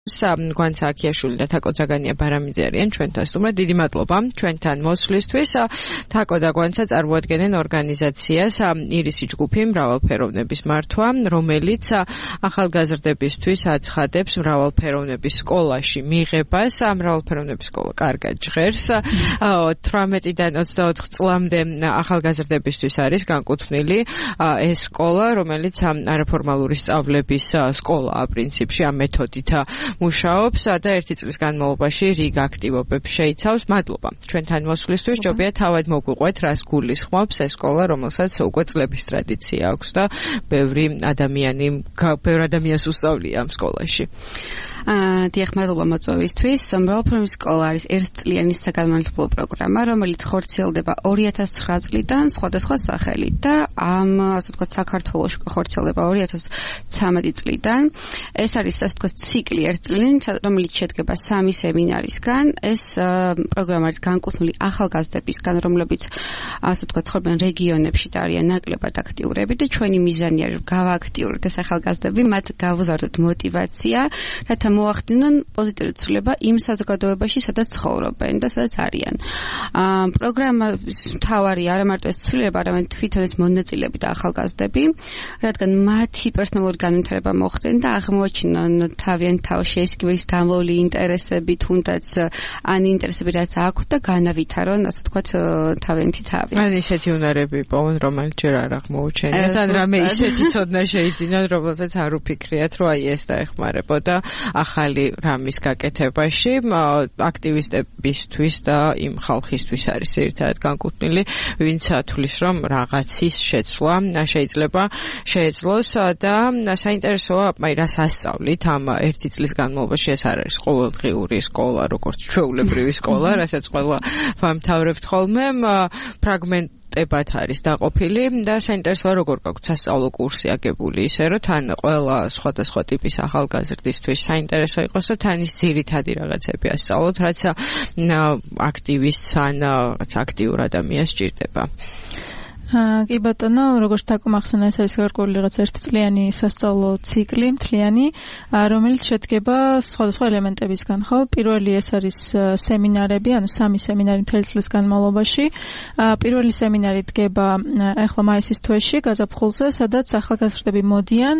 გვანცაკიაშვილი და თაკო ძაგანია ბარამიძე არიან ჩვენთან სტუმრად. დიდი მადლობა ჩვენთან მოსვლისთვის. თაკო და გვანცა წარმოადგენენ ორგანიზაციას ირისი ჯგუფი მრავალფეროვნების მართვა, რომელიც ახალგაზრდებისთვის აცხადებს მრავალფეროვნების სკოლაში მიღებას. მრავალფეროვნების სკოლა კარგად ჟღერს. 18-დან 24 წლამდე ახალგაზრდებისთვის არის განკუთვნილი ეს სკოლა, რომელიც არაფორმალური სწავლების სკოლაა პრინციპში ამ მეთოდით მუშაობს და ერთი წლის განმავლობაში რიგ აქტივობებს შეიცავს. მადლობა ჩვენთან მოსვლისთვის. ჯობია თავად მოგვიყვეთ, რას გულისხმობს ეს სკოლა, რომელსაც უკვე წლების ტრადიცია აქვს და ბევრ ადამიანს უსწავლია ამ სკოლაში. დიახ, მადლობა მოწვევისთვის. მრავალფეროვნების სკოლა არის ერთწლიანი საგანმანათლებლო პროგრამა, რომელიც ხორციელდება 2009 წლიდან სხვადასხვა სახელით და ასე ვთქვათ საქართველოში ხორციელდება 2013 წლიდან. ეს არის ასე ვთქვათ ციკლი ერთწლიანი, რომელიც შედგება 3 სემინარისგან. ეს პროგრამა არის განკუთვნილი ახალგაზრდებისგან, რომლებიც ასე ვთქვათ ცხოვრობენ რეგიონებში და არიან ნაკლებად აქტიურები და ჩვენი მიზანი არის გავააქტიუროთ ეს ახალგაზრდები, მათ გავუზარდოთ мотивация, რათა მოახდინონ პოზიტიური ცვლილება იმ საზოგადოებაში, სადაც ცხოვრობენ და სადაც არიან. პროგრამის მთავარი არა მარტო ეს ცვლილება, არამედ თვითონ ეს მონაწილეები და ახალგაზრდები, რადგან მათი პერსონალური განვითარება მოხდენ და აღმოაჩინონ თავიანთ თავში ეს ის დამოვლი ინტერესები, თუნდაც ან ინტერესები რაც აქვთ და განავითარონ, ასე ვთქვათ, თავიანთი თავი. ან ისეთი უნარები პოვონ, რომელიც ჯერ არ აღმოუჩენიათ, ან რამე ისეთი ცოდნა შეიძინონ, რომელსაც არ უფიქრიათ, რომ აი ეს დაეხმარებოდა ახალი რამის გაკეთებაში. აქტივისტებისთვის და იმ ხალხისთვის არის ერთად განკუთვნილი, ვინც თulis რომ რაღაცის შეცვლა შეიძლება შეეძლოს და საინტერესოა, აი რას ასწავლით ამ ერთი წლის განმავლობაში. ეს არ არის ყოველდღიური სკოლა, როგორც ჩვეულებრივი სკოლა, რასაც ყველა ვამთავრებთ ხოლმე, ფრაგმენტებად არის დაყოფილი და საინტერესოა როგორ გაქვთ სასწავლო კურსი აგებული ისე რომ თან ყველა სხვადასხვა ტიპის ახალგაზრდისთვის საინტერესო იყოს და თან ის ძირითადი რაღაცები ასწავლოთ, რაც აქტივისტს ან აქტიურ ადამიანს სჭირდება. კი ბატონო, როგორც თაკმახსნა, ეს არის გარკვეული რაღაც ერთწლიანი სასწავლო ციკლი, მთლიანი, რომელიც შედგება სხვადასხვა ელემენტებისგან, ხო? პირველი ეს არის სემინარები, ანუ 3 სემინარი მთელი წლის განმავლობაში. პირველი სემინარი დგება ახლა მაისის თვეში, გაზაფხულზე, სადაც ახალგაზრდები მოდიან,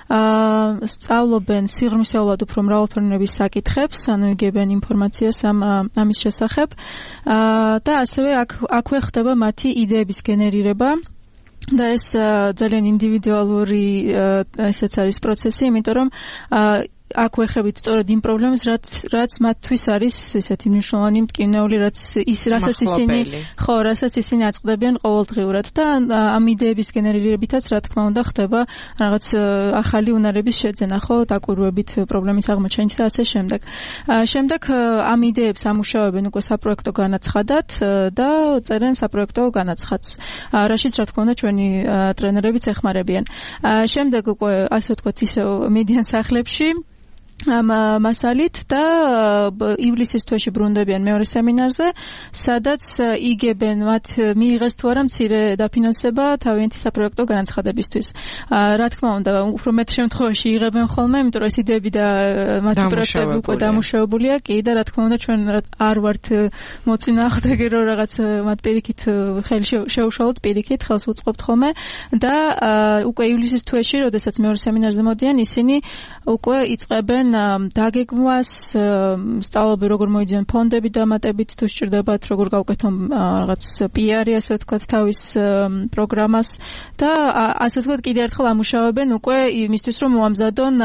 სწავლობენ სიღრმისეულად უფრო მრავალფეროვნების საკითხებს, ანუ იგებენ ინფორმაციას ამის შესახებ და ასევე აქვე ხდება მათი იდეების გენერირება. და ეს ძალიან ინდივიდუალური ესეც არის პროცესი, იმიტომ რომ აქ ვეხებით სწორედ იმ პრობლემას, რაც მათთვის არის ესეთი მნიშვნელოვანი მტკივნეული, რასაც ისინი აწყდებიან ყოველდღიურად და ამ იდეების გენერირებითაც, რა თქმა უნდა, ხდება რაღაც ახალი უნარების შეძენა, ხო, დაკვირვებით პრობლემის აღმოჩენით და ასე შემდეგ. შემდეგ ამ იდეებს ამუშავებენ უკვე საპროექტო განაცხადად და წერენ საპროექტო განაცხადს, რაშიც რა თქმა უნდა ჩვენი ტრენერებიც ეხმარებიან. შემდეგ უკვე ასე ვთქვათ ისევ მედიან სახლებში ამ მასალით და ივლისის თვეში ბრუნდებიან მეორე სემინარზე, სადაც იგებენ მათ მიიღეს თუ არა მცირე დაფინანსება თავიანთი საპროექტო განაცხადებისთვის. რა თქმა უნდა, უფრო მეტ შემთხვევაში იღებენ ხოლმე, იმიტომ რომ ეს იდეები და მათი პროექტები უკვე დამუშავებულია, კი და რა თქმა უნდა ჩვენ არ ვართ მოწინააღმდეგე რომ რაღაც მათ პირიქით ხელი შეუშალოთ, პირიქით ხელს უწყობთ ხოლმე და უკვე ივლისის თვეში, როდესაც მეორე სემინარზე მოდიან, ისინი უკვე იწყებენ დაგეგმვას, სწავლობენ როგორ მოიძიონ ფონდები დამატებით, თუ სჭირდებათ, როგორ გავკეთონ რაღაც PR-ი, ასე ვთქვათ, თავის პროგრამას და ასე ვთქვათ, კიდევ ერთხელ ამუშავებენ უკვე იმისთვის, რომ მოამზადონ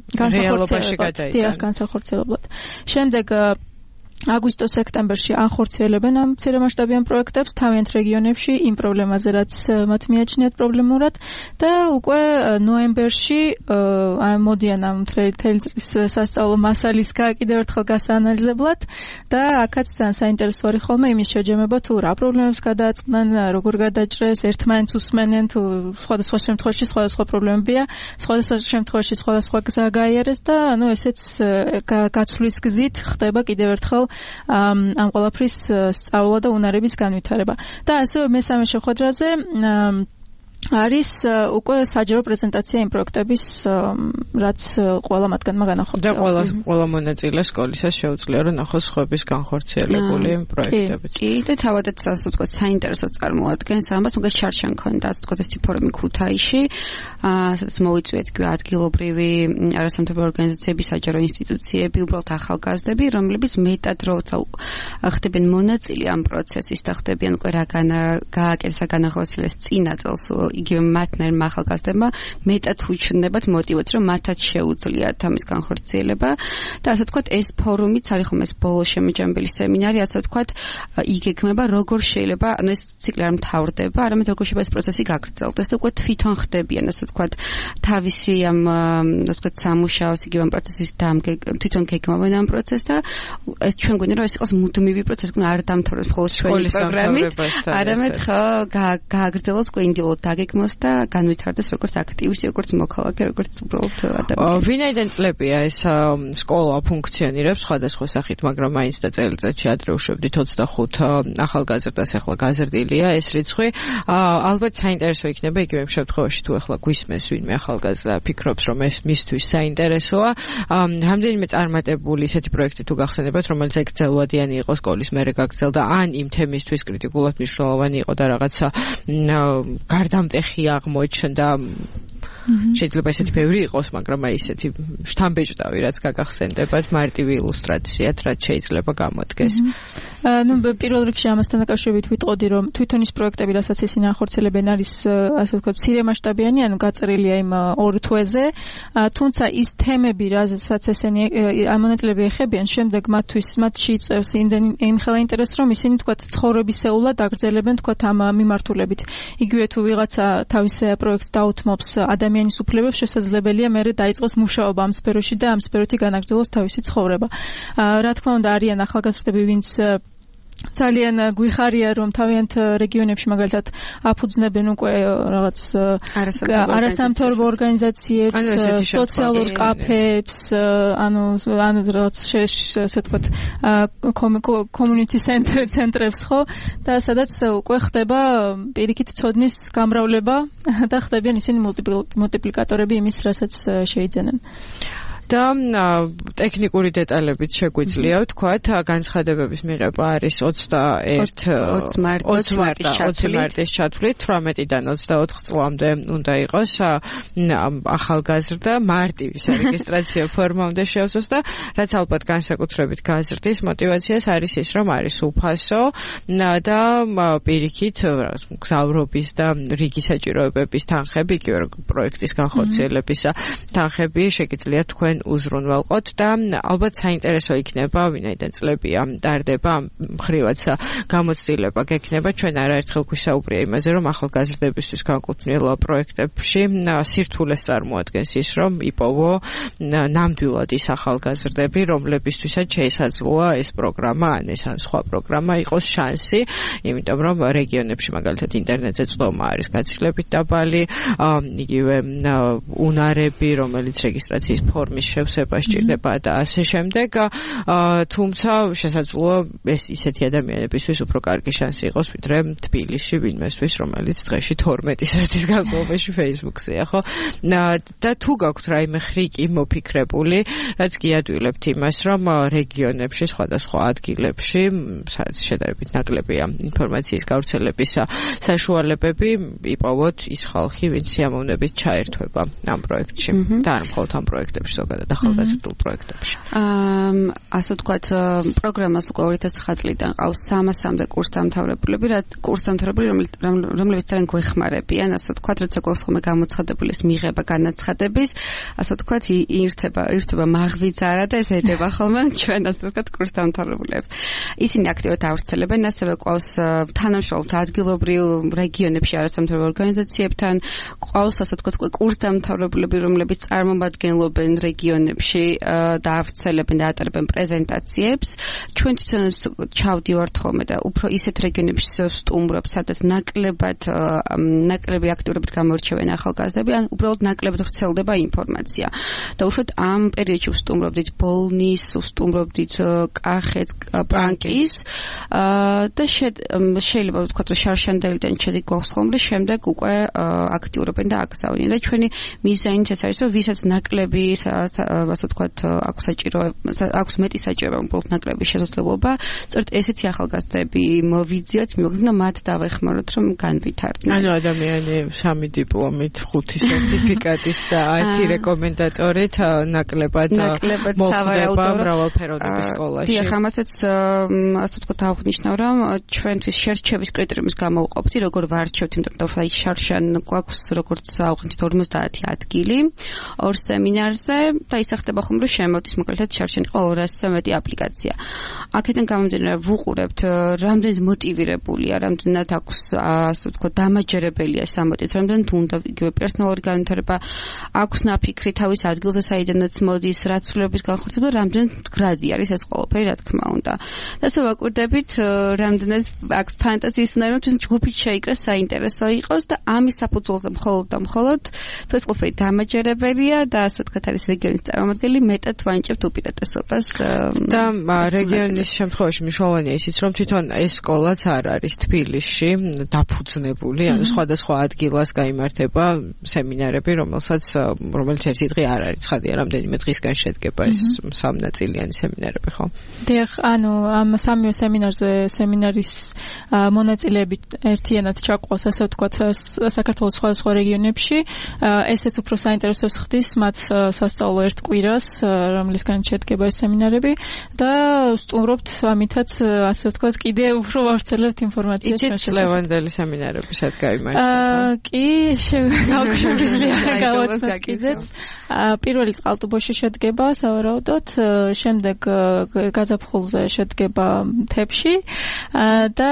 განსახორციელებლად. შემდეგ აგვისტო-სექტემბერში ახორციელებენ ამ მცირემასშტაბიან პროექტებს თავიანთ რეგიონებში იმ პრობლემაზე, რაც მათ მიაჩნიათ პრობლემურად და უკვე ნოემბერში მოდიან ამ მთელი წლის სასწავლო მასალის კიდევ ერთხელ გასაანალიზებლად და აქაც ძალიან საინტერესო არის ხოლმე იმის შეჯამება, თუ რა პრობლემებს გადააწყდნენ, როგორ გადაჭრეს, ერთმანეთს უსმენენ, თუ სხვადასხვა შემთხვევაში სხვადასხვა პრობლემებია, სხვადასხვა შემთხვევაში სხვადასხვა გზა გაიარეს და ანუ ესეც გაცვლის გზით ხდება კიდევ ერთხელ ამ ყველაფრის სწავლა და უნარების განვითარება. და ასევე მესამე შეხვედრაზე არის უკვე საჯარო პრეზენტაცია იმ პროექტების, რაც ყველა მათგანმა განახორციელა. და ყველა მონაწილე სკოლისას შეუძლია რომ ნახოს სხვების განხორციელებული პროექტები. კი, და თავადაც ასე ვთქვათ, საინტერესო წარმოადგენს ამას, მაგას ჩარჩა მქონდა, ასე ვთქვათ, ეს ფორუმი ქუთაისში, სადაც მოვიწვიეთ ადგილობრივი არასამთავრობო ორგანიზაციები, საჯარო ინსტიტუციები, უბრალოდ ახალგაზრდები, რომლებიც მეტად როცა ხდებიან მონაწილე ამ პროცესის და ხდებიან უკვე რა გააკეთეს განახორციელეს წინა წელს იგივე მათნერმა ახალგაზრდებმა მეტად უჩნდებათ მოტივაცია, რომ მათაც შეუძლიათ ამის განხორციელება და ასე ვთქვათ, ეს ფორუმიც არის ხომ ეს ბოლო შემოჯამბილი სემინარი, ასე ვთქვათ, იგეგმება როგორ შეიძლება, ანუ ეს ციკლი არ მთავრდება, არამედ როგორ შეიძლება ეს პროცესი გაგრძელდეს და უკვე თვითონ ხდებიან, ასე ვთქვათ, თავისი ამ ასე ვთქვათ, სამუშაოს იგივე ამ პროცესის თვითონ გეგმავენ ამ პროცესს და ეს ჩვენ გვინდა რომ ეს იყოს მუდმივი პროცესი, არ დამთავრდეს მხოლოდ ჩვენი პროგრამით, არამედ ხო გააგრძელოს უკვე ინდივიდუალურად გეგმოს და განვითარდეს როგორც აქტივისტი, როგორც მოქალაქე, როგორც უბრალოდ ადამიანი. ვინაიდან წლებია ეს სკოლა ფუნქციონირებს სხვადასხვა სახით, მაგრამ მაინც და წელიწადში ადრე უშვებდით 25 ახალგაზრდას, ახლა გაზრდილია ეს რიცხვი. ალბათ საინტერესო იქნება იგივე იმ შემთხვევაში, თუ ახლა გვისმენს ვინმე ახალგაზრდა ფიქრობს, რომ ეს მისთვის საინტერესოა. რამდენიმე წარმატებული ისეთი პროექტი თუ გახსენებათ, რომელიც გრძელვადიანი იყო სკოლის მერე გაგრძელდა, ან იმ თემისთვის კრიტიკულად მნიშვნელოვანი იყო და რაღაცა გარდამტეხი აღმოჩნდა. შეიძლება ესეთი ბევრი იყოს, მაგრამ აი ესეთი შთამბეჭდავი რაც გაგახსენდებათ, მარტივი ილუსტრაციად რაც შეიძლება გამოდგეს. ნუ პირველ რიგში ამასთან დაკავშირებით ვიტყოდი, რომ თვითონ ის პროექტები, რასაც ისინი ახორციელებენ, არის ასე ვთქვათ, მცირე მასშტაბიანი, ანუ გაწერილია იმ ორ თვეზე, თუმცა ის თემები, რასაც ესენი მონაწილეები ეხებიან, შემდეგ მათში იწევს იმხელა ინტერესს, რომ ისინი თქვათ ცხოვრებისეულად აგრძელებენ თქვათ ამ მიმართულებით. იგივე თუ ვიღაცა თავის პროექტს დაუთმობს ადამიანის უფლებებს, შესაძლებელია მერე დაიწყოს მუშაობა ამ სფეროში და ამ სფეროთი განაგრძელოს თავისი ცხოვრება. რა თქმა უნდა, არიან ახალგაზრდები, ვინც ძალიან გვიხარია, რომ თავიანთ რეგიონებში მაგალითად აფუძნებენ უკვე რაღაც არასამთავრობო ორგანიზაციებს, სოციალურ კაფეებს, ანუ რაღაც ესე ვთქვათ, community ცენტრებს, ხო? და სადაც უკვე ხდება პირიქით ცოდნის გამრავლება და ხდებიან ისინი მულტიპლიკატორები იმის, რასაც შეიძენენ. და ტექნიკური დეტალებით შეგვიძლია ვთქვათ, განცხადებების მიღება არის 20 მარტის ჩათვლით, 18-დან 24 წლამდე უნდა იყოს ახალგაზრდა, მარტივი სარეგისტრაციო ფორმა უნდა შეავსოს და რაც ალბათ განსაკუთრებით გაზრდის მოტივაციას არის ის, რომ არის უფასო და პირიქით გზავრობის და რიგი საჭიროებების თანხები, იგივე პროექტის განხორციელების თანხები შეგიძლიათ თქვენ უზრუნველყოთ და ალბათ საინტერესო იქნება, ვინაიდან წლებია ტარდება, მხრივაც გამოცდილება გექნება, ჩვენ არაერთხელ გვისაუბრია იმაზე, რომ ახალგაზრდებისთვის განკუთვნილ პროექტებში სირთულეს წარმოადგენს ის, რომ იპოვო ნამდვილად ის ახალგაზრდები, რომლებისთვისაც შესაძლოა ეს პროგრამა, ან ეს ან სხვა პროგრამა იყოს შანსი, იმიტომ რომ რეგიონებში მაგალითად ინტერნეტზე წვდომა არის გაცილებით დაბალი, იგივე უნარები, რომელიც რეგისტრაციის ფორმის შევსება სჭირდება და ასე შემდეგ, თუმცა შესაძლოა ეს ისეთი ადამიანებისთვის უფრო კარგი შანსი იყოს, ვიდრე თბილისში ვინმესთვის, რომელიც დღეში 12 საათის განმავლობაში Facebook-ზეა, ხო? და თუ გაქვთ რაიმე ხრიკი მოფიქრებული, რაც გიადვილებთ იმას, რომ რეგიონებში, სხვადასხვა ადგილებში, სადაც შედარებით ნაკლებია ინფორმაციის გავრცელების საშუალებები, იპოვოთ ის ხალხი, ვინც სიამოვნებით ჩაერთვება ამ პროექტში და არ მხოლოდ ამ პროექტებში, ზოგადად ახალგაზრდულ პროექტებში. ასე ვთქვათ, პროგრამას უკვე 2009 წლიდან ყავს 300-მდე კურსდამთავრებულები, რომლებიც ძალიან გვეხმარებიან, ასე ვთქვათ, როცა გვაქვს ხოლმე გამოცხადებული ეს მიღება განაცხადების, ასე ვთქვათ, ირთვება მაღვიძარა და ეს ედება ხოლმე ჩვენ, ასე ვთქვათ, კურსდამთავრებულებს. ისინი აქტიურად ავრცელებენ, ასევე ყავს თანამშრომლობთ ადგილობრივ რეგიონებში არასამთავრობო ორგანიზაციებთან, ყავს, ასე ვთქვათ, კურსდამთავრებულები, რომლებიც წარმომადგენლობენ რეგიონებში დაავრცელებენ და ატარებენ პრეზენტაციებს. ჩვენ თვითონ ჩავდივართ ხოლმე და უფრო ისეთ რეგიონებში ვსტუმრობ, სადაც ნაკლები აქტიურობით გამოირჩევენ ახალგაზრდები, ან უბრალოდ ნაკლებად ვრცელდება ინფორმაცია. და უშუალოდ ამ პერიოდში ვსტუმრობდით ბოლნის, ვსტუმრობდით კახეთს, პრანკის და შეიძლება ვთქვათ, რომ შარშანდელიდან შედეგი გვაქვს ხოლმე, შემდეგ უკვე აქტიურობენ და აკრძალვენ. და ჩვენი მიზანიც ეს არის, რომ ვისაც ნაკლები, ასე ვთქვათ, აქვს მეტი საჭიროება უბრალოდ ნაკლების შესაძლებლობა, სწორედ ესეთი ახალგაზრდები მოვიძიოთ, მივიღოთ და მათ დავეხმაროთ, რომ განვითარდნენ. ანუ ადამიანი 3 დიპლომით, 5 სერტიფიკატით და 10 რეკომენდატორით ნაკლებად მოხვდება მრავალფეროვნების სკოლაში. დიახ, ამასაც ასე ვთქვათ, აღნიშნავ, რომ ჩვენთვის შერჩევის კრიტერიუმის გამოვყოფთ, როგორ ვარჩევთ, იმიტომ რომ შარშან გვაქვს როგორც ავღანით 50 ადგილი 2 სემინარზე და ისახდება ხომ რომ შემოდის მოკლედ შარშან იყო 200-ზე მეტი აპლიკაცია. აქედან გამომდინარე ვუყურებთ რამდენად მოტივირებულია, რამდენად აქვს ასე ვთქვათ დამაჯერებელია სამოტივო, რამდენად უნდა იგივე პერსონალური განვითარება აქვს ნაფიქრი თავის ადგილზე საიდანაც მოდის, რაც ცვლილების განხორციელება, რამდენად მდგრადი არის ეს ყველაფერი, რა თქმა უნდა. და ასე ვაკვირდებით რამდენად აქვს ფანტაზიის უნდა რომ ჯგუფით შეიკრეს საინტერესო იყოს და ამის საფუძველზე მხოლოდ თუ ეს ყველაფერი დამაჯერებელია და ასე ვთქვათ არის რეგიონის წარმომადგენელი მეტად ვანიჭებთ უპირატესობას და რეგიონის შემთხვევაში მნიშვნელოვანია ისიც რომ თვითონ ეს სკოლაც არ არის თბილისში დაფუძნებული, ანუ სხვადასხვა ადგილას გაიმართება სემინარები, რომელიც ერთი დღე არ არის, ცხადია, რამდენიმე დღისგან შედგება ეს სამნაწილიანი სემინარები, ხო? დიახ, ანუ ამ სამივე სემინარის მონაწილეები ერთიანად ჩაყვავს, ასე ვთქვათ, საქართველოს სხვადასხვა რეგიონებში. ესეც უფრო საინტერესოს ხდის მათ სასწავლო ერთ კვირას, რომლისგან შედგება ეს სემინარები და ვსტუმრობთ ამითაც, ასე ვთქვათ, კიდე უფრო ვავრცელებთ ინფორმაციას. იცით ლევანდელი სემინარები სად გაიმართა? კი, შეგვიძლია გავაცნოთ კიდეც. პირველი წყალტუბოში შედგება სავარაუდოდ, შემდეგ გაზაფხულზე შედგება მთებში და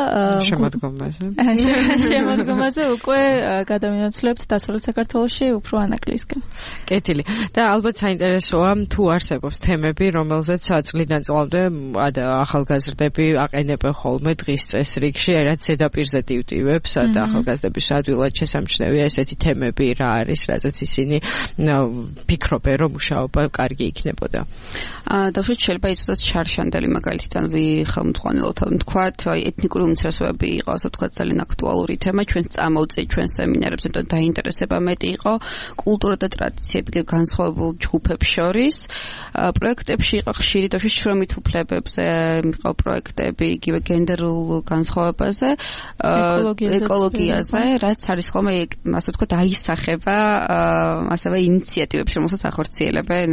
შემოდგომაზე უკვე გადავინაცვლებთ დასავლეთ საქართველოში უფრო ანაკლისკენ. კეთილი. და ალბათ საინტერესოა თუ არსებობს თემები, რომელზეც წლიდან წლამდე ახალგაზრდები აყენებენ ხოლმე დღის წესრიგში, რაც ზედაპირზე ტივტივებს და ახალგაზრდების ადვილად შესამჩნევია ესეთი თემები რა არის, რაზეც ისინი ფიქრობენ, რომ მუშაობა კარგი იქნებოდა. დავშოთ შეიძლება იცოდეთ შარშანდელი მაგალითად ვიხელმძღვანელოთ, თქვათ, ეთნიკური უმცირესობები იყო, ასე ვთქვათ, ძალიან აქტუალური თემა, ჩვენ წამოვწეთ ჩვენ სემინარებზე, იმიტომ დაინტერესება მეტი იყო კულტურა და ტრადიციები განსხვავებულ ჯგუფებს შორის. პროექტებში იყო ხშირი და შრომით უფლებებზე იყო პროექტები, იგივე გენდერულ განსხვავებაზე, ეკოლოგიაზე, რაც არის ხოლმე, ასე ვთქვათ, აისახება ასევე ინიციატივებში, რომელსაც ახორციელებენ.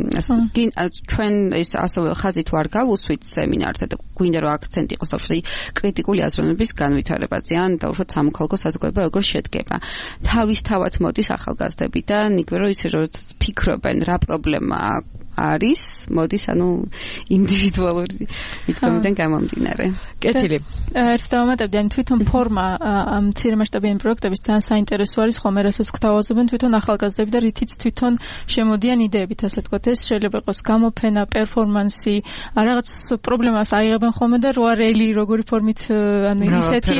ჩვენ ის ასევე ხაზით ვარ გავუსვით სემინარზე და გვინდა რომ აქცენტი იყოს თავშედი კრიტიკული აზროვნების განვითარებაზე, ან დაუშვათ სამოქალაქო საზოგადოება როგორ შედგება. თავისთავად მოდის ახალგაზრდებიდან, იგივე რომ ისე რომ ფიქრობენ რა პრობლემა არის, მოდის ანუ ინდივიდუალური მითქომიდან გამომდინარე. კეთილი. ერთ დავამატებდი, ან თვითონ ფორმა ამ მცირემასშტაბიანი პროექტების ძალიან საინტერესო არის, ხოლმე რასაც გვთავაზობენ თვითონ ახალგაზრდები და რითიც თვითონ შემოდიან იდეებით, ასე ვთქვათ, ეს შეიძლება იყოს გამოფენა, პერფორმანსი, რაღაც პრობლემას აიღებენ ხოლმე და როარელი როგორი ფორმით, ანუ ისეთი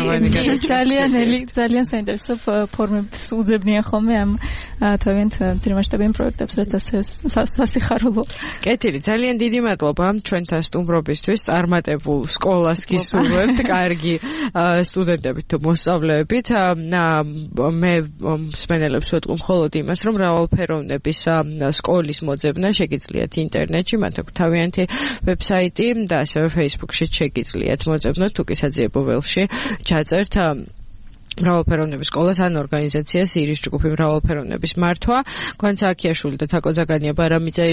ძალიან საინტერესო ფორმებს უძებნიან ხოლმე ამ თავიანთ მცირემასშტაბიან პროექტებს, რაც ასე სასიხარულო. კეთილი, ძალიან დიდი მადლობა ჩვენთან სტუმრობისთვის, წარმატებულ სკოლას გისურვებთ, კარგი სტუდენტებით თუ მოსწავლეებით. მე მსმენელებს ვეთქვი მხოლოდ იმას, რომ მრავალფეროვნების სკოლის მოძებნა შეგიძლიათ ინტერნეტში, მათ აქვს თავიანთი ვებსაიტი და ასევე Facebook-ში შეგიძლიათ მოძებნოთ, თუ კი საძიებო ველში ჩაწერთ მრავალფეროვნების სკოლას ან ორგანიზაციას ირის ჯგუფი მრავალფეროვნების მართვა. გვანცა აქიაშვილი და თაკო ზაგანია ბარამიძე